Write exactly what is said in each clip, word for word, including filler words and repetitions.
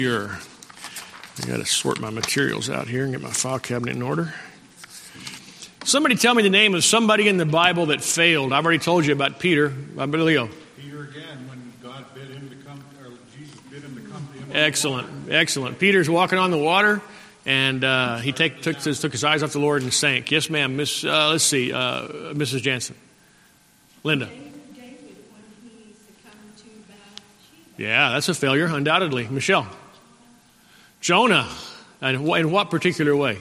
Here, I got to sort my materials out here and get my file cabinet in order. Somebody tell me the name of somebody in the Bible that failed. I've already told you about Peter. About Leo. Peter again, when God bid him to come, or Jesus bid him to come to him. Excellent, excellent. Peter's walking on the water, and uh, he take, took, his, took his eyes off the Lord and sank. Yes, ma'am. Miss, uh, let's see, uh, Missus Jansen. Linda. David, when he succumbed to Bathsheba. Yeah, that's a failure, undoubtedly. Michelle. Jonah. And in what particular way?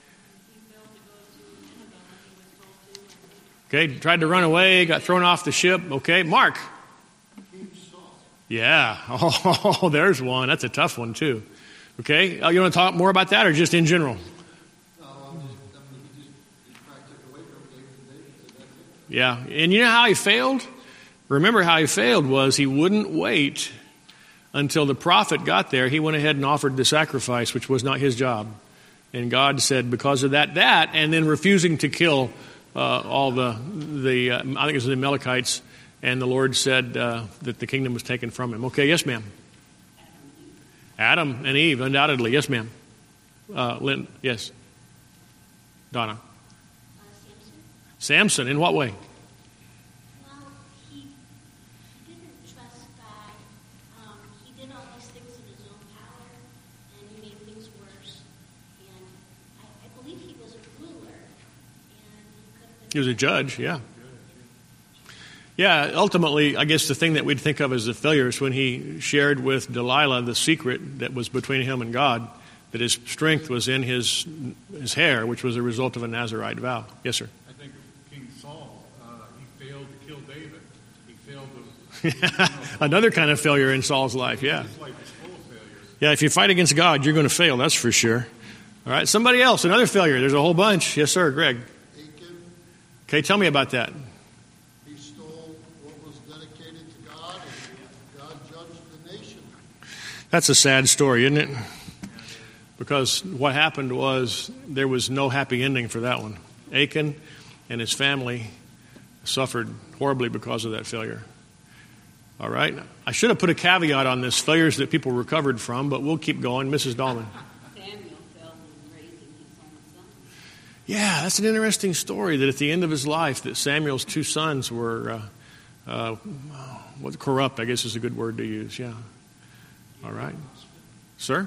Okay, tried to run away, got thrown off the ship. Okay, Mark. Yeah. Oh, there's one. That's a tough one, too. Okay, uh, you want to talk more about that or just in general? Yeah, and you know how he failed? Remember how he failed was he wouldn't wait until the prophet got there. He went ahead and offered the sacrifice, which was not his job. And God said, because of that, that, and then refusing to kill uh, all the, the uh, I think it was the Amalekites, and the Lord said uh, that the kingdom was taken from him. Okay, yes, ma'am. Adam and Eve, undoubtedly. Yes, ma'am. Uh, Lynn, yes. Donna. Uh, Samson. Samson, in what way? Well, he, he didn't trust God. Um, he did all these things in his own power, and he made things worse. And I, I believe he was a ruler, and he could have been. He was a judge, yeah. Yeah, ultimately, I guess the thing that we'd think of as a failure is when he shared with Delilah the secret that was between him and God, that his strength was in his his hair, which was a result of a Nazirite vow. Yes, sir. I think of King Saul. Uh, he failed to kill David. He failed to. You know, Another kind of failure in Saul's life, yeah. his life is full of failures. Yeah, if you fight against God, you're going to fail, that's for sure. All right, somebody else, another failure. There's a whole bunch. Yes, sir, Greg. Achan, Okay, tell me about that. he stole what was dedicated to God, and God judged the nation. That's a sad story, isn't it? Because what happened was there was no happy ending for that one. Achan and his family suffered horribly because of that failure. All right? I should have put a caveat on this, failures that people recovered from, but we'll keep going. Missus Dahlman. Samuel fell when raising his own son. Yeah, that's an interesting story that at the end of his life that Samuel's two sons were uh, uh, what, corrupt, I guess is a good word to use. Yeah. All right. Sir?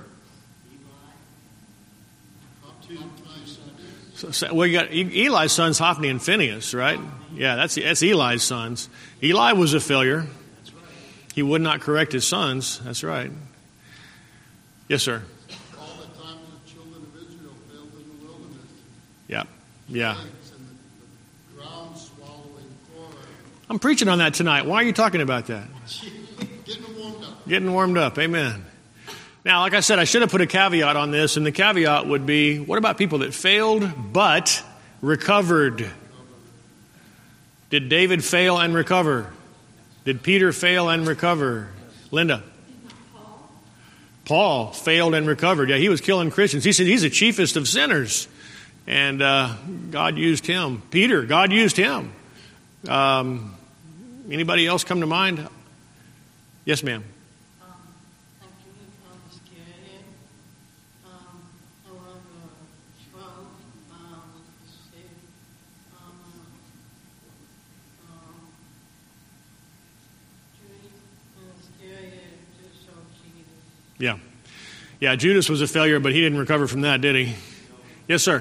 So, so, well, you got Eli's sons, Hophni and Phinehas, right? Yeah, that's that's Eli's sons. Eli was a failure. He would not correct his sons. That's right. Yes, sir. All the times the children of Israel failed in the wilderness. Yeah, yeah. Plagues and the, the ground swallowing Korah. I'm preaching on that tonight. Why are you talking about that? Getting warmed up. Getting warmed up. Amen. Now, like I said, I should have put a caveat on this, and the caveat would be, what about people that failed but recovered? Did David fail and recover? Did Peter fail and recover? Linda? Paul. Paul failed and recovered. Yeah, he was killing Christians. He said he's the chiefest of sinners, and uh, God used him. Peter, God used him. Um, anybody else come to mind? Yes, ma'am. Yeah. Yeah, Judas was a failure, but he didn't recover from that, did he? Yes, sir.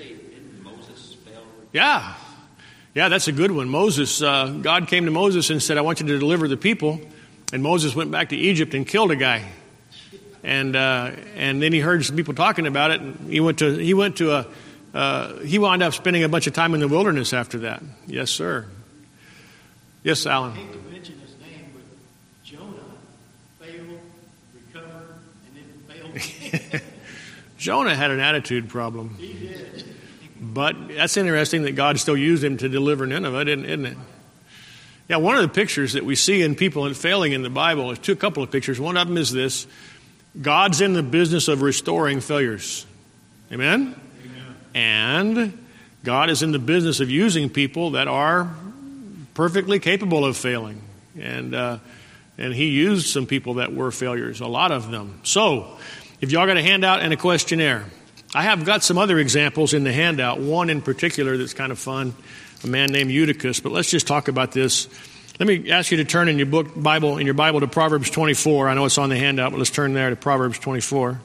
Yeah. Yeah, that's a good one. Moses, uh, God came to Moses and said, I want you to deliver the people. And Moses went back to Egypt and killed a guy. And uh, and then he heard some people talking about it. And he went to he went to a uh, he wound up spending a bunch of time in the wilderness after that. Yes, sir. Yes, Alan. I hate to mention his name, but Jonah failed, recovered, and then failed again. Jonah had an attitude problem. He did. But that's interesting that God still used him to deliver Nineveh, isn't it? Yeah, one of the pictures that we see in people failing in the Bible is two, a couple of pictures. One of them is this. God's in the business of restoring failures. Amen? Amen. And God is in the business of using people that are perfectly capable of failing. And uh, And he used some people that were failures, a lot of them. So, if y'all got a handout and a questionnaire, I have got some other examples in the handout, one in particular that's kind of fun, a man named Eutychus, but let's just talk about this. Let me ask you to turn in your book Bible in your Bible to Proverbs twenty-four. I know it's on the handout, but let's turn there to Proverbs twenty-four.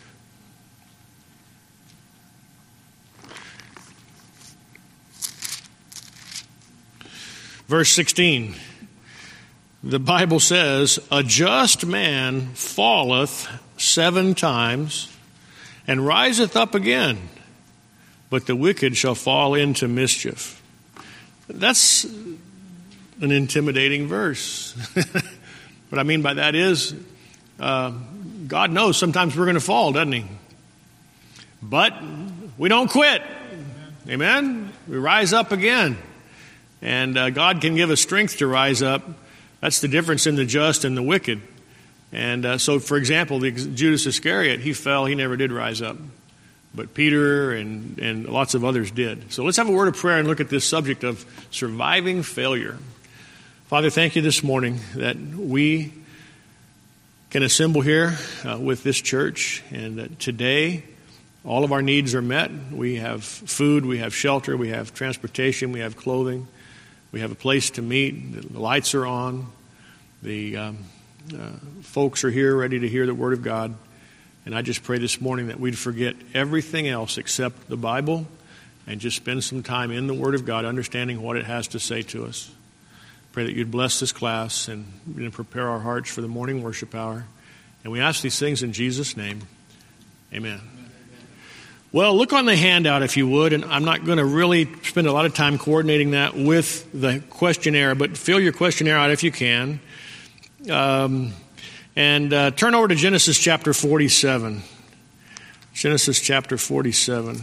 Verse sixteen. The Bible says, "A just man falleth seven times and riseth up again, but the wicked shall fall into mischief." That's an intimidating verse. What I mean by that is, uh, God knows sometimes we're going to fall, doesn't he? But we don't quit. Amen? We rise up again. And uh, God can give us strength to rise up. That's the difference in the just and the wicked. And uh, so, for example, the Judas Iscariot, he fell, he never did rise up. But Peter and, and lots of others did. So let's have a word of prayer and look at this subject of surviving failure. Father, thank you this morning that we can assemble here uh, with this church, and that today all of our needs are met. We have food, we have shelter, we have transportation, we have clothing, we have a place to meet, the lights are on, the um, uh, folks are here ready to hear the Word of God. And I just pray this morning that we'd forget everything else except the Bible and just spend some time in the Word of God, understanding what it has to say to us. Pray that you'd bless this class and you know, prepare our hearts for the morning worship hour. And we ask these things in Jesus' name. Amen. Well, look on the handout if you would, and I'm not going to really spend a lot of time coordinating that with the questionnaire, but fill your questionnaire out if you can. Um, and uh, turn over to Genesis chapter forty-seven. Genesis chapter forty-seven.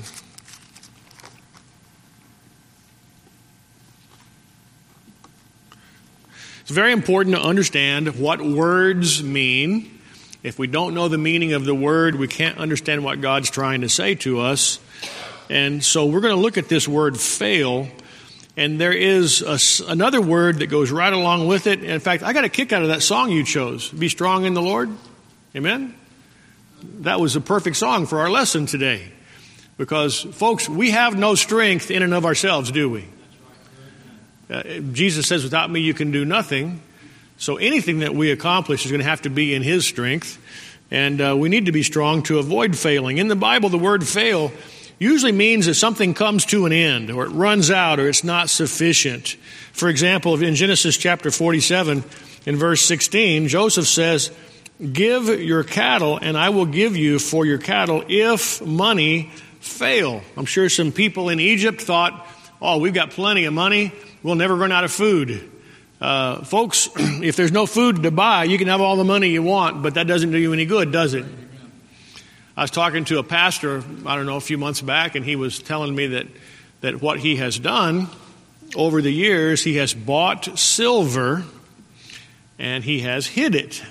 It's very important to understand what words mean. If we don't know the meaning of the word, we can't understand what God's trying to say to us. And so we're going to look at this word fail. And there is a, another word that goes right along with it. In fact, I got a kick out of that song you chose, Be Strong in the Lord. Amen? That was a perfect song for our lesson today. Because, folks, we have no strength in and of ourselves, do we? Uh, Jesus says, without me you can do nothing. So anything that we accomplish is going to have to be in His strength. And uh, we need to be strong to avoid failing. In the Bible, the word fail usually means that something comes to an end, or it runs out, or it's not sufficient. For example, in Genesis chapter forty-seven, in verse sixteen, Joseph says, "Give your cattle, and I will give you for your cattle if money fail." I'm sure some people in Egypt thought, oh, we've got plenty of money. We'll never run out of food. Uh, folks, if there's no food to buy, you can have all the money you want, but that doesn't do you any good, does it? I was talking to a pastor, I don't know, a few months back, and he was telling me that, that what he has done over the years, he has bought silver and he has hid it.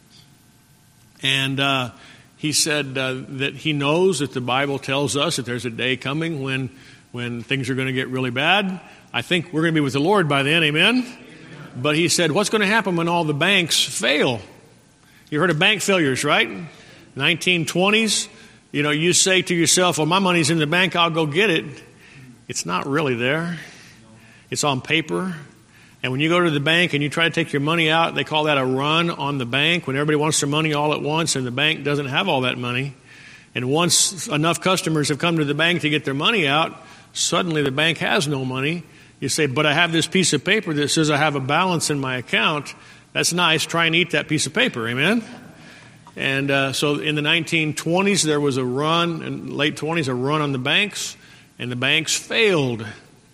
And uh, he said uh, that he knows that the Bible tells us that there's a day coming when, when things are going to get really bad. I think we're going to be with the Lord by then, amen? Amen. But he said, what's going to happen when all the banks fail? You heard of bank failures, right? nineteen twenties, you know, you say to yourself, well, my money's in the bank, I'll go get it. It's not really there. It's on paper. And when you go to the bank and you try to take your money out, they call that a run on the bank, when everybody wants their money all at once and the bank doesn't have all that money. And once enough customers have come to the bank to get their money out, suddenly the bank has no money. You say, but I have this piece of paper that says I have a balance in my account. That's nice. Try and eat that piece of paper. Amen? And uh, so in the nineteen twenties, there was a run, in late twenties, a run on the banks, and the banks failed.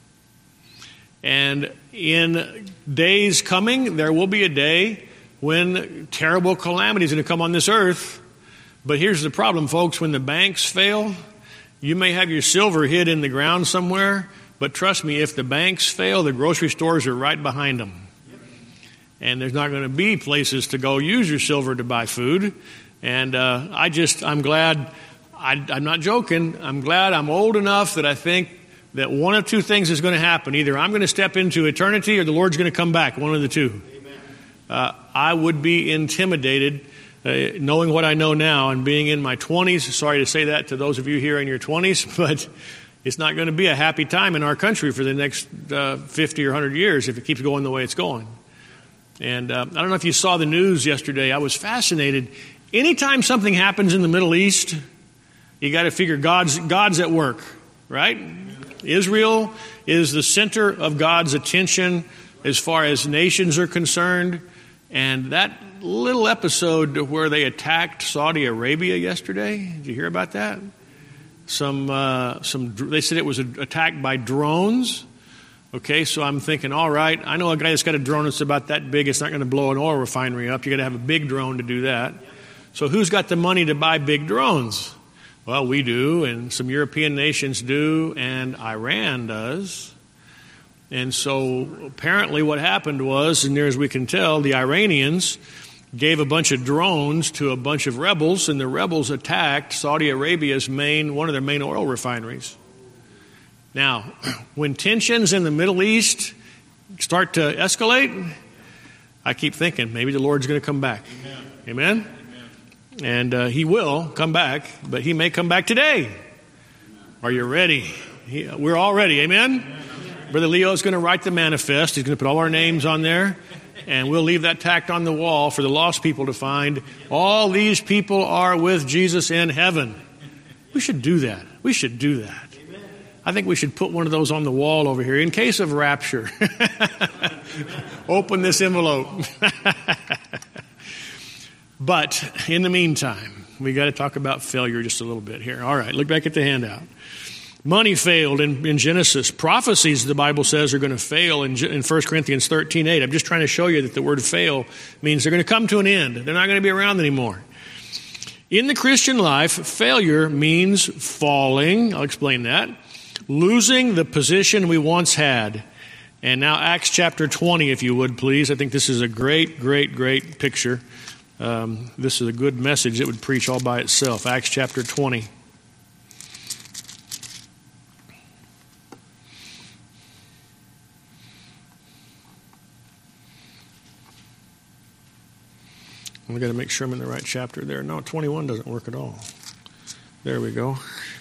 And in days coming, there will be a day when terrible calamity is going to come on this earth. But here's the problem, folks. When the banks fail, you may have your silver hid in the ground somewhere, but trust me, if the banks fail, the grocery stores are right behind them. And there's not going to be places to go use your silver to buy food. And uh, I just, I'm glad, I, I'm not joking, I'm glad I'm old enough that I think that one of two things is going to happen. Either I'm going to step into eternity or the Lord's going to come back, one of the two. uh, I would be intimidated, uh, knowing what I know now and being in my twenties. Sorry to say that to those of you here in your twenties, but it's not going to be a happy time in our country for the next uh, fifty or one hundred years if it keeps going the way it's going. And uh, I don't know if you saw the news yesterday. I was fascinated. Anytime something happens in the Middle East, you got to figure God's God's at work, right? Israel is the center of God's attention as far as nations are concerned. And that little episode where they attacked Saudi Arabia yesterday, did you hear about that? Some, uh, some. They said it was attacked by drones. Okay, so I'm thinking, all right, I know a guy that's got a drone that's about that big. It's not going to blow an oil refinery up. You got to have a big drone to do that. So who's got the money to buy big drones? Well, we do, and some European nations do, and Iran does. And so apparently what happened was, as near as we can tell, the Iranians gave a bunch of drones to a bunch of rebels, and the rebels attacked Saudi Arabia's main, one of their main oil refineries. Now, when tensions in the Middle East start to escalate, I keep thinking maybe the Lord's going to come back. Amen? Amen? And uh, he will come back, but he may come back today. Are you ready? He, we're all ready. Amen? Brother Leo is going to write the manifest. He's going to put all our names on there, and we'll leave that tacked on the wall for the lost people to find. All these people are with Jesus in heaven. We should do that. We should do that. I think we should put one of those on the wall over here in case of rapture. Open this envelope. But in the meantime, we got to talk about failure just a little bit here. All right, look back at the handout. Money failed in, in Genesis. Prophecies, the Bible says, are going to fail in, in First Corinthians thirteen eight. I'm just trying to show you that the word fail means they're going to come to an end. They're not going to be around anymore. In the Christian life, failure means falling. I'll explain that. Losing the position we once had. And now Acts chapter twenty, if you would, please. I think this is a great, great, great picture. Um, this is a good message. It would preach all by itself. Acts chapter twenty. We've got to make sure I'm in the right chapter there. No, twenty-one doesn't work at all. There we go.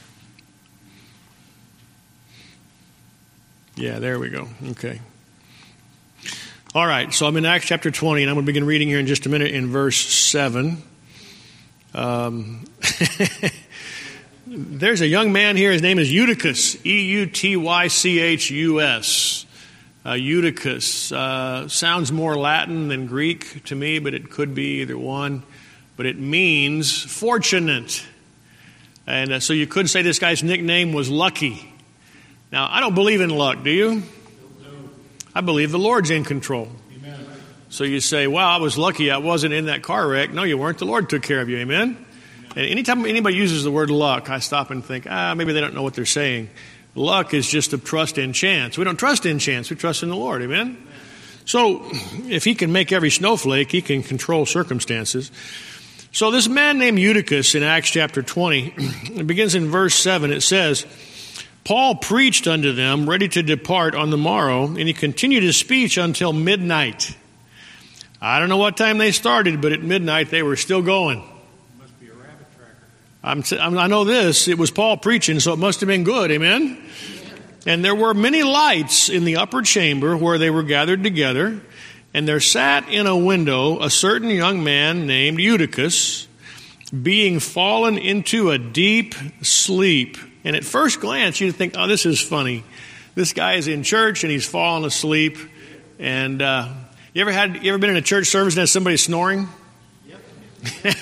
Yeah, there we go. Okay. All right, so I'm in Acts chapter twenty, and I'm going to begin reading here in just a minute in verse seven. Um, there's a young man here. His name is Eutychus, E U T Y C H U S. Uh, Eutychus uh, sounds more Latin than Greek to me, but it could be either one. But it means fortunate. And uh, so you could say this guy's nickname was Lucky. Now, I don't believe in luck, do you? I believe the Lord's in control. Amen. So you say, well, I was lucky I wasn't in that car wreck. No, you weren't. The Lord took care of you. Amen? Amen. And anytime anybody uses the word luck, I stop and think, ah, maybe they don't know what they're saying. Luck is just a trust in chance. We don't trust in chance. We trust in the Lord. Amen? Amen. So if he can make every snowflake, he can control circumstances. So this man named Eutychus in Acts chapter twenty, it begins in verse seven. It says, Paul preached unto them, ready to depart on the morrow, and he continued his speech until midnight. I don't know what time they started, but at midnight they were still going. Must be a rabbit tracker. I'm, I'm, I know this. It was Paul preaching, so it must have been good. Amen? And there were many lights in the upper chamber where they were gathered together, and there sat in a window a certain young man named Eutychus, being fallen into a deep sleep. And at first glance, you'd think, oh, this is funny. This guy is in church and he's fallen asleep. And uh, you ever had, you ever been in a church service and had somebody snoring? Yep.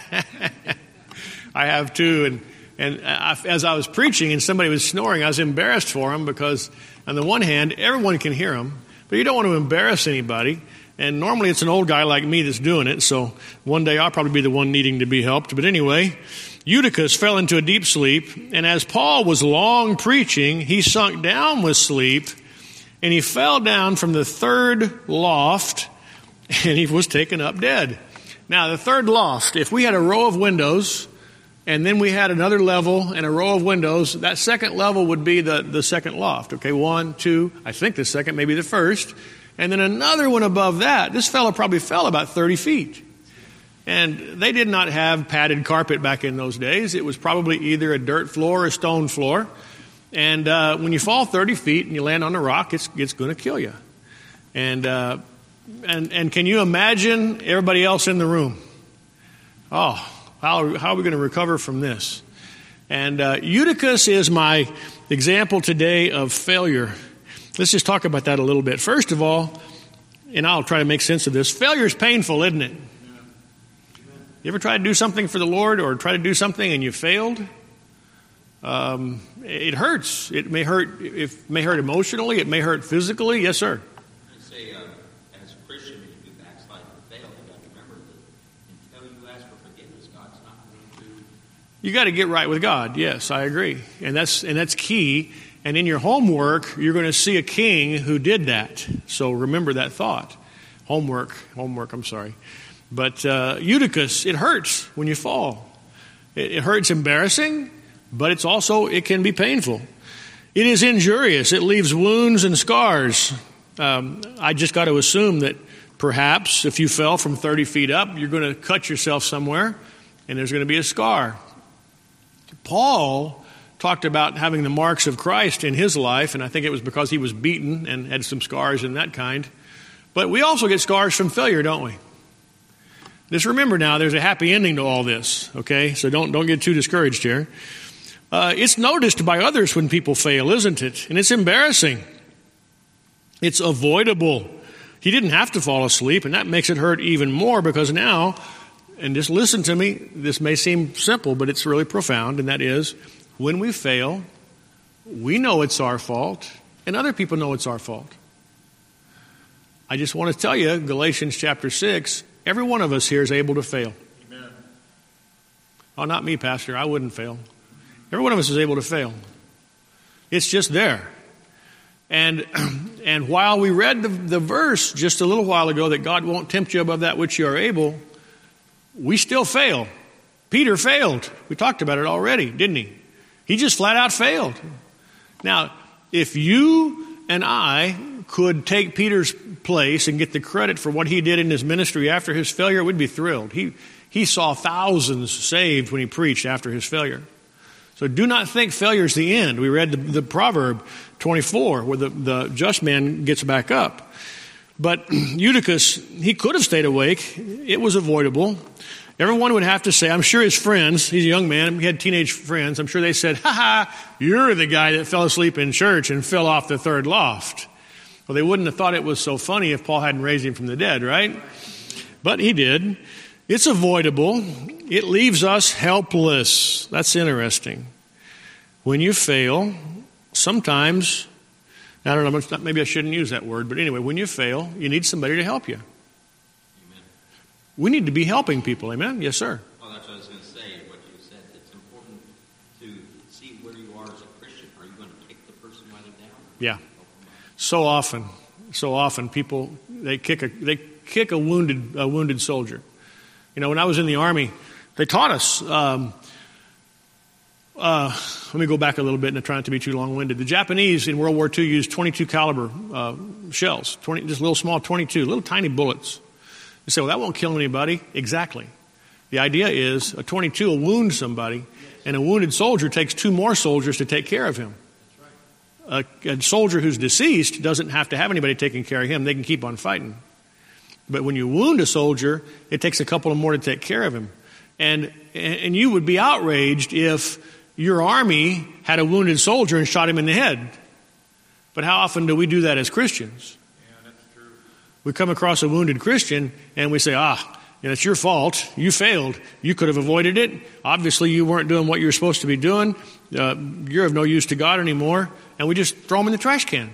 I have too. And and I, as I was preaching and somebody was snoring, I was embarrassed for him because on the one hand, everyone can hear him, but you don't want to embarrass anybody. And normally it's an old guy like me that's doing it. So one day I'll probably be the one needing to be helped. But anyway, Eutychus fell into a deep sleep, and as Paul was long preaching, he sunk down with sleep, and he fell down from the third loft, and he was taken up dead. Now, the third loft, if we had a row of windows, and then we had another level and a row of windows, that second level would be the, the second loft. Okay, one, two, I think the second, maybe the first. And then another one above that. This fellow probably fell about thirty feet. And they did not have padded carpet back in those days. It was probably either a dirt floor or a stone floor. And uh, when you fall thirty feet and you land on a rock, it's it's going to kill you. And, uh, and, and can you imagine everybody else in the room? Oh, how, how are we going to recover from this? And uh, Eutychus is my example today of failure. Let's just talk about that a little bit. First of all, and I'll try to make sense of this, failure is painful, isn't it? You ever tried to do something for the Lord or try to do something and you failed? Um, it hurts. It may hurt. It may hurt emotionally. It may hurt physically. Yes, sir. I say, uh, as a Christian, if you backslide and fail, you got to remember that until you ask for forgiveness, God's not going to. You got to get right with God. Yes, I agree, and that's and that's key. And in your homework, you're going to see a king who did that. So remember that thought. Homework, homework. I'm sorry, but uh, Eutychus, it hurts when you fall. It, it hurts, embarrassing. But it's also, it can be painful. It is injurious. It leaves wounds and scars. Um, I just got to assume that perhaps if you fell from thirty feet up, you're going to cut yourself somewhere and there's going to be a scar. Paul talked about having the marks of Christ in his life, and I think it was because he was beaten and had some scars and that kind. But we also get scars from failure, don't we? Just remember now, there's a happy ending to all this, okay? So don't, don't get too discouraged here. Uh, it's noticed by others when people fail, isn't it? And it's embarrassing. It's avoidable. He didn't have to fall asleep, and that makes it hurt even more because now, and just listen to me, this may seem simple, but it's really profound, and that is, when we fail, we know it's our fault, and other people know it's our fault. I just want to tell you, Galatians chapter six, every one of us here is able to fail. Amen. Oh, not me, Pastor. I wouldn't fail. Every one of us is able to fail. It's just there. And and while we read the, the verse just a little while ago that God won't tempt you above that which you are able, we still fail. Peter failed. We talked about it already, didn't he? He just flat out failed. Now, if you and I could take Peter's place and get the credit for what he did in his ministry after his failure, we'd be thrilled. He, he saw thousands saved when he preached after his failure. So do not think failure is the end. We read the, the Proverb twenty-four where the, the just man gets back up. But Eutychus, he could have stayed awake. It was avoidable. Everyone would have to say, I'm sure his friends, he's a young man, he had teenage friends, I'm sure they said, ha ha, you're the guy that fell asleep in church and fell off the third loft. Well, they wouldn't have thought it was so funny if Paul hadn't raised him from the dead, right? But he did. It's avoidable. It leaves us helpless. That's interesting. When you fail, sometimes, I don't know, maybe I shouldn't use that word, but anyway, when you fail, you need somebody to help you. Amen. We need to be helping people, amen? Yes, sir. Well, that's what I was going to say, what you said. It's important to see where you are as a Christian. Are you going to kick the person while they're down? Yeah. So often, so often people, they kick a, they kick a wounded, a wounded soldier. You know, when I was in the Army, they taught us, um, uh, let me go back a little bit and try not to be too long-winded. The Japanese in World War Two used twenty-two caliber uh, shells, twenty, just little small twenty-two, little tiny bullets. You say, well, that won't kill anybody. Exactly. The idea is a twenty-two will wound somebody, and a wounded soldier takes two more soldiers to take care of him. A, a soldier who's deceased doesn't have to have anybody taking care of him. They can keep on fighting. But when you wound a soldier, it takes a couple of more to take care of him. And and you would be outraged if your army had a wounded soldier and shot him in the head. But how often do we do that as Christians? Yeah, that's true. We come across a wounded Christian and we say, ah, you know, it's your fault. You failed. You could have avoided it. Obviously, you weren't doing what you were supposed to be doing. Uh, you're of no use to God anymore. And we just throw them in the trash can.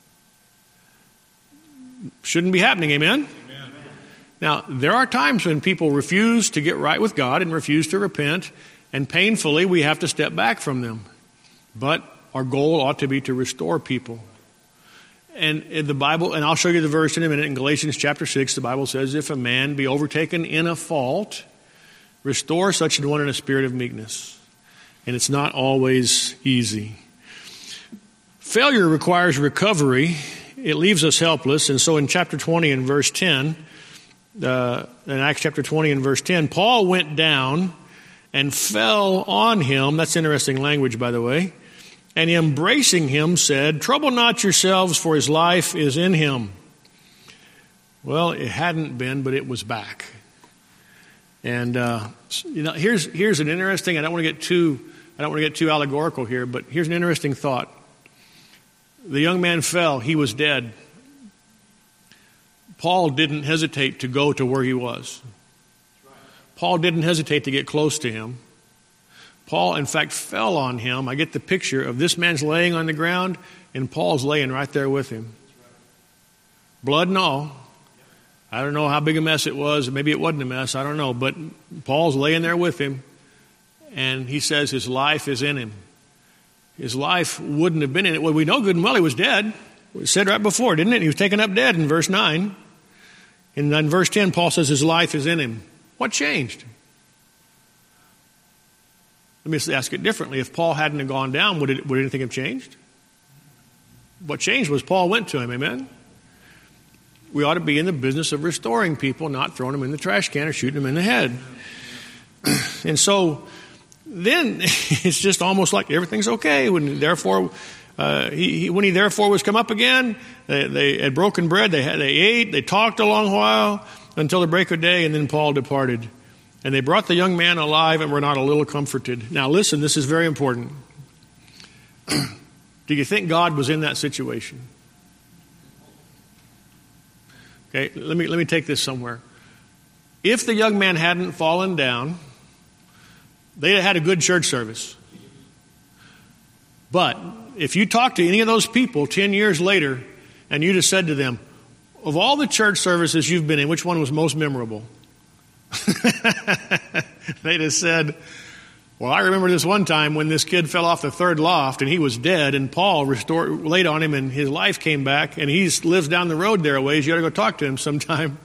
Shouldn't be happening, amen? Amen. Now, there are times when people refuse to get right with God and refuse to repent, and painfully we have to step back from them. But our goal ought to be to restore people. And in the Bible, and I'll show you the verse in a minute, in Galatians chapter six, the Bible says, if a man be overtaken in a fault, restore such an one in a spirit of meekness. And it's not always easy. Failure requires recovery. it leaves us helpless. And so in chapter twenty and verse ten, uh, in Acts chapter twenty and verse ten, Paul went down and fell on him. That's interesting language, by the way. And embracing him said, "Trouble not yourselves, for his life is in him." Well, it hadn't been, but it was back. And uh, you know, here's here's an interesting. I don't want to get too I don't want to get too allegorical here, but here's an interesting thought. The young man fell; he was dead. Paul didn't hesitate to go to where he was. Paul didn't hesitate to get close to him. Paul, in fact, fell on him. I get the picture of this man's laying on the ground, and Paul's laying right there with him. Blood and all. I don't know how big a mess it was. Maybe it wasn't a mess. I don't know. But Paul's laying there with him, and he says his life is in him. His life wouldn't have been in it. Well, we know good and well he was dead. It said right before, didn't it? He was taken up dead in verse nine. And in verse ten, Paul says his life is in him. What changed? Let me ask it differently. If Paul hadn't have gone down, would, it, would anything have changed? What changed was Paul went to him, amen? We ought to be in the business of restoring people, not throwing them in the trash can or shooting them in the head. And so then it's just almost like everything's okay. When therefore, uh, he, he, when he therefore was come up again, they, they had broken bread, they, had, they ate, they talked a long while until the break of day, and then Paul departed. And they brought the young man alive and were not a little comforted. Now listen, this is very important. Do you think God was in that situation? Okay, let me let me take this somewhere. If the young man hadn't fallen down, they had a good church service. But if you talk to any of those people ten years later and you just said to them, of all the church services you've been in, which one was most memorable? They just said, well, I remember this one time when this kid fell off the third loft and he was dead, and Paul restored, laid on him and his life came back, and he lives down the road there a ways. You ought to go talk to him sometime.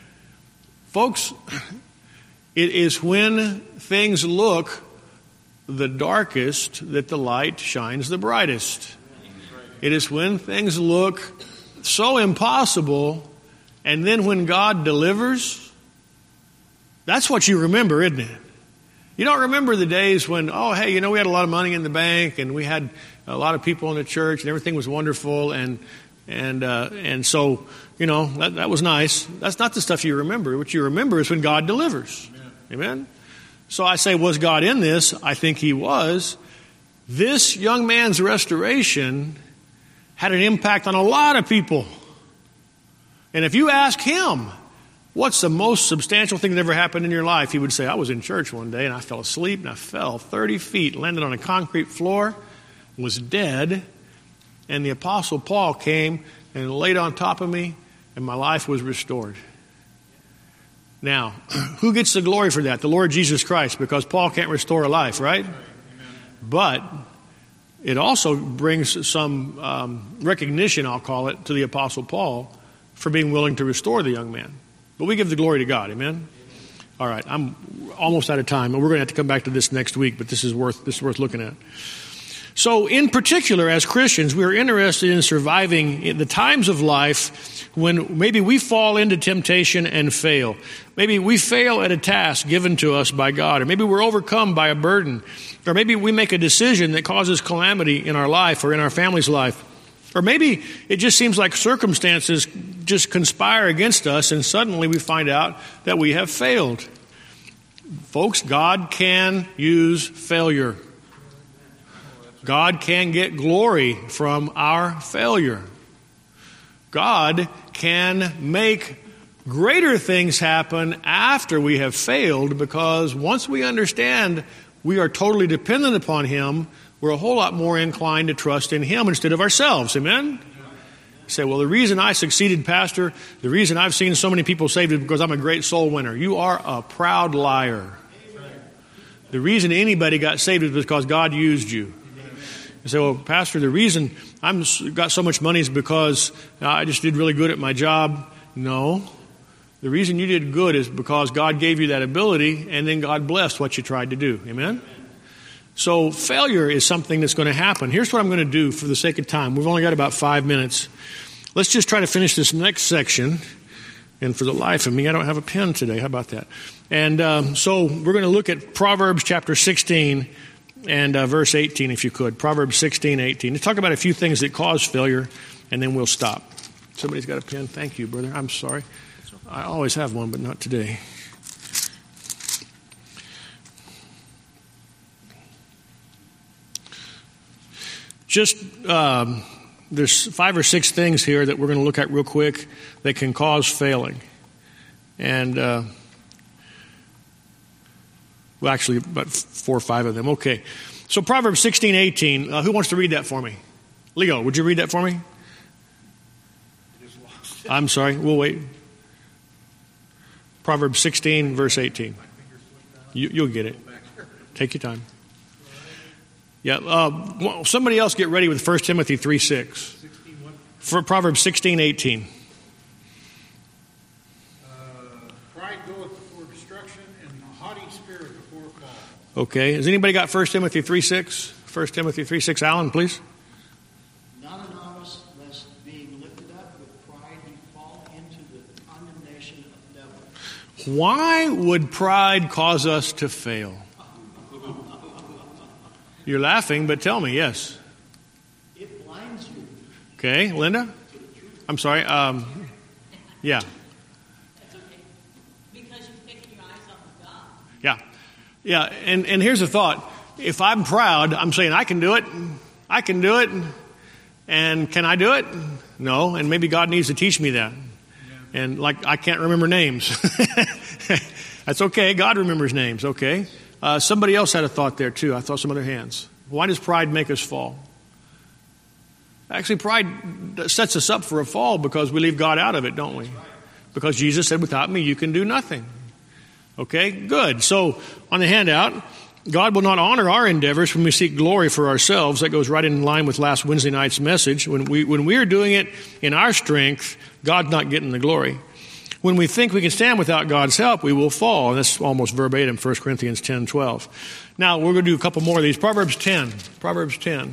Folks, it is when things look the darkest that the light shines the brightest. It is when things look so impossible, and then when God delivers, that's what you remember, isn't it? You don't remember the days when, oh, hey, you know, we had a lot of money in the bank and we had a lot of people in the church and everything was wonderful, and and uh, and so, you know, that, that was nice. That's not the stuff you remember. What you remember is when God delivers. Amen? Amen? So I say, was God in this? I think he was. This young man's restoration had an impact on a lot of people. And if you ask him, what's the most substantial thing that ever happened in your life? He would say, I was in church one day and I fell asleep and I fell thirty feet, landed on a concrete floor, was dead, and the Apostle Paul came and laid on top of me and my life was restored. Now, who gets the glory for that? The Lord Jesus Christ, because Paul can't restore a life, right? But it also brings some um, recognition, I'll call it, to the Apostle Paul for being willing to restore the young man. But we give the glory to God, amen? All right, I'm almost out of time, and we're going to have to come back to this next week, but this is worth this is worth looking at. So in particular, as Christians, we are interested in surviving in the times of life when maybe we fall into temptation and fail. Maybe we fail at a task given to us by God, or maybe we're overcome by a burden, or maybe we make a decision that causes calamity in our life or in our family's life. Or maybe it just seems like circumstances just conspire against us, and suddenly we find out that we have failed. Folks, God can use failure. God can get glory from our failure. God can make greater things happen after we have failed, because once we understand we are totally dependent upon Him, we're a whole lot more inclined to trust in Him instead of ourselves. Amen? You say, well, the reason I succeeded, Pastor, the reason I've seen so many people saved is because I'm a great soul winner. You are a proud liar. The reason anybody got saved is because God used you. You say, well, Pastor, the reason I'm got so much money is because I just did really good at my job. No. The reason you did good is because God gave you that ability, and then God blessed what you tried to do. Amen? So failure is something that's going to happen. Here's what I'm going to do for the sake of time. We've only got about five minutes. let's just try to finish this next section. And for the life of me, I don't have a pen today. How about that? And um, so we're going to look at Proverbs chapter sixteen and uh, verse eighteen, if you could. Proverbs sixteen, eighteen. Let's talk about a few things that cause failure, and then we'll stop. Somebody's got a pen? Thank you, brother. I'm sorry. I always have one, but not today. Just, um, there's five or six things here that we're going to look at real quick that can cause failing. And, uh, well, actually, about four or five of them. Okay. So Proverbs sixteen, eighteen. Uh, who wants to read that for me? Leo, would you read that for me? I'm sorry. We'll wait. Proverbs sixteen, verse eighteen. You, you'll get it. Take your time. Yeah. Uh, well, somebody else get ready with First Timothy three, six. For Proverbs sixteen, eighteen. Uh, pride goeth before destruction, and a haughty spirit before a fall. Okay. Has anybody got First Timothy three, six? First Timothy three, six. Alan, please. Not a novice, lest being lifted up with pride he fall into the condemnation of devils. Why would pride cause us to fail? You're laughing, but tell me, yes. It blinds you. Okay, Linda? I'm sorry. Um, yeah. That's okay. Because you've taken your eyes off of God. Yeah. Yeah, and, and here's a thought. If I'm proud, I'm saying, I can do it. I can do it. And can I do it? No, and maybe God needs to teach me that. Yeah. And like, I can't remember names. That's okay. God remembers names, okay? Uh, somebody else had a thought there, too. I saw some other hands. Why does pride make us fall? Actually, pride sets us up for a fall because we leave God out of it, don't we? Because Jesus said, without me, you can do nothing. Okay, good. So, on the handout, God will not honor our endeavors when we seek glory for ourselves. That goes right in line with last Wednesday night's message. When we, when we are doing it in our strength, God's not getting the glory. When we think we can stand without God's help, we will fall. And that's almost verbatim, First Corinthians ten, twelve. Now, we're going to do a couple more of these. Proverbs ten. Proverbs ten.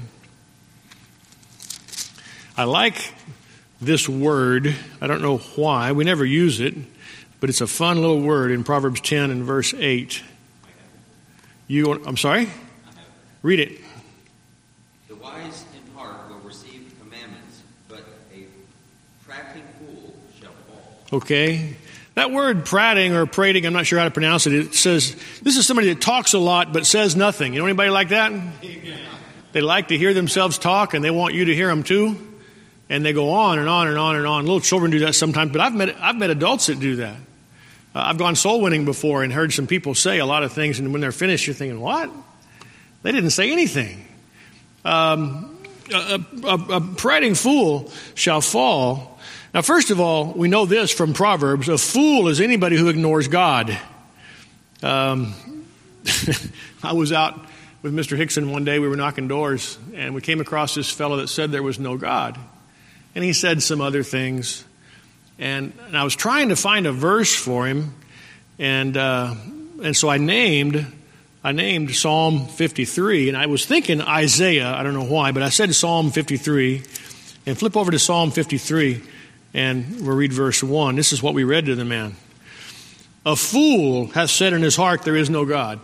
I like this word. I don't know why. We never use it. But it's a fun little word in Proverbs ten and verse eight. You, I'm sorry? Read it. The wise in heart will receive commandments, but a prating fool shall fall. Okay. That word prating or prating, I'm not sure how to pronounce it. It says, this is somebody that talks a lot but says nothing. You know anybody like that? They like to hear themselves talk and they want you to hear them too. And they go on and on and on and on. Little children do that sometimes, but I've met, I've met adults that do that. Uh, I've gone soul winning before and heard some people say a lot of things, and when they're finished, you're thinking, what? They didn't say anything. Um, a, a, a prating fool shall fall. Now, first of all, we know this from Proverbs. A fool is anybody who ignores God. Um, I was out with Mister Hickson one day. We were knocking doors, and we came across this fellow that said there was no God. And he said some other things. And, and I was trying to find a verse for him. And uh, and so I named I named Psalm fifty-three. And I was thinking Isaiah. I don't know why, but I said Psalm fifty-three. And flip over to Psalm fifty-three. And we'll read verse one. This is what we read to the man. A fool hath said in his heart, there is no God.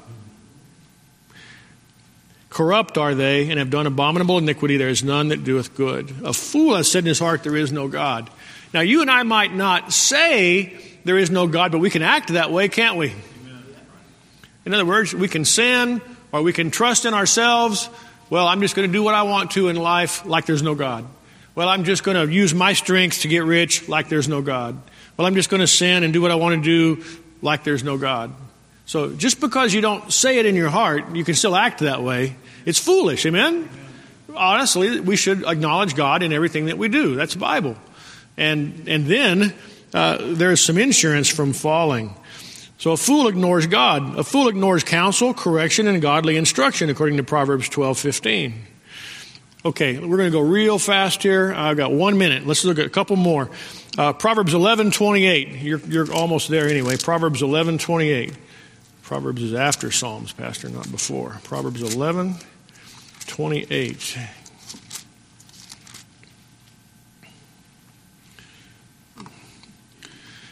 Corrupt are they, and have done abominable iniquity. There is none that doeth good. A fool has said in his heart, there is no God. Now, you and I might not say there is no God, but we can act that way, can't we? Amen. In other words, we can sin, or we can trust in ourselves. Well, I'm just going to do what I want to in life, like there's no God. Well, I'm just going to use my strength to get rich, like there's no God. Well, I'm just going to sin and do what I want to do, like there's no God. So just because you don't say it in your heart, you can still act that way. It's foolish, amen? Amen. Honestly, we should acknowledge God in everything that we do. That's the Bible. And and then uh, there's some insurance from falling. So a fool ignores God. A fool ignores counsel, correction, and godly instruction, according to Proverbs twelve fifteen. Okay, we're going to go real fast here. I've got one minute. Let's look at a couple more. Uh, Proverbs eleven twenty-eight. You're, you're almost there anyway. Proverbs eleven twenty-eight. Proverbs is after Psalms, Pastor, not before. Proverbs eleven twenty-eight.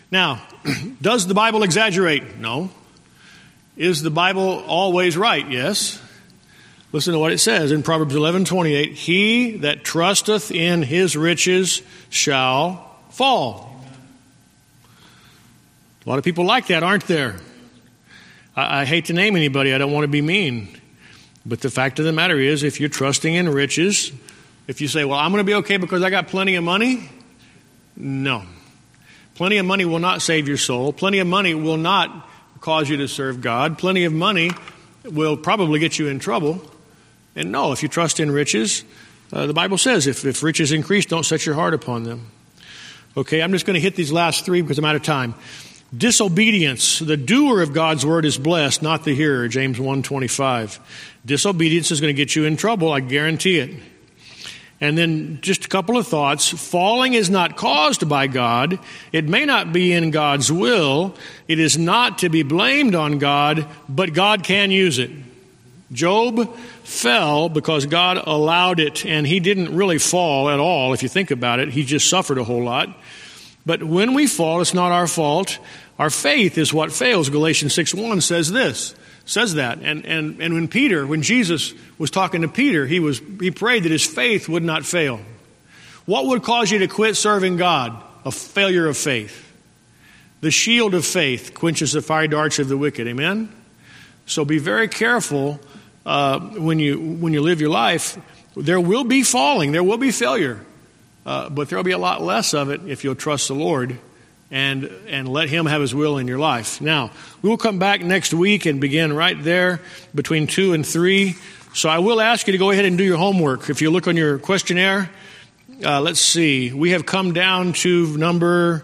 Now, does the Bible exaggerate? No. Is the Bible always right? Yes. Listen to what it says in Proverbs eleven twenty-eight. He that trusteth in his riches shall fall. A lot of people like that, aren't there? I, I hate to name anybody. I don't want to be mean. But the fact of the matter is, if you're trusting in riches, if you say, well, I'm going to be okay because I got plenty of money. No. Plenty of money will not save your soul. Plenty of money will not cause you to serve God. Plenty of money will probably get you in trouble. And no, if you trust in riches, uh, the Bible says if, if riches increase, don't set your heart upon them. Okay, I'm just going to hit these last three because I'm out of time. Disobedience. The doer of God's word is blessed, not the hearer. James one twenty-five. Disobedience is going to get you in trouble, I guarantee it. And then just a couple of thoughts. Falling is not caused by God. It may not be in God's will. It is not to be blamed on God, but God can use it. Job fell because God allowed it, and he didn't really fall at all, if you think about it. He just suffered a whole lot. But when we fall, it's not our fault. Our faith is what fails. Galatians six one says this, says that. And, and, and when Peter, when Jesus was talking to Peter, he was he prayed that his faith would not fail. What would cause you to quit serving God? A failure of faith. The shield of faith quenches the fiery darts of the wicked. Amen? So be very careful uh, when you when you live your life. There will be falling. There will be failure. Uh, but there will be a lot less of it if you'll trust the Lord and and let Him have His will in your life. Now, we will come back next week and begin right there between two and three. So I will ask you to go ahead and do your homework. If you look on your questionnaire, uh, let's see. We have come down to number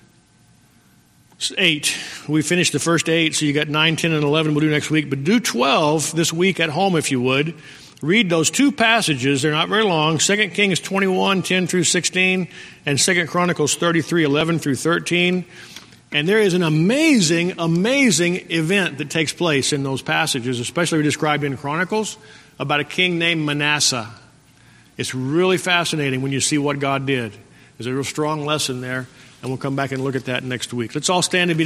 eight. We finished the first eight, so you got nine, ten, and eleven we'll do next week. But do twelve this week at home if you would. Read those two passages. They're not very long. Second Kings twenty-one, ten through sixteen, and Second Chronicles thirty-three, eleven through thirteen. And there is an amazing, amazing event that takes place in those passages, especially described in Chronicles, about a king named Manasseh. It's really fascinating when you see what God did. There's a real strong lesson there, and we'll come back and look at that next week. Let's all stand and be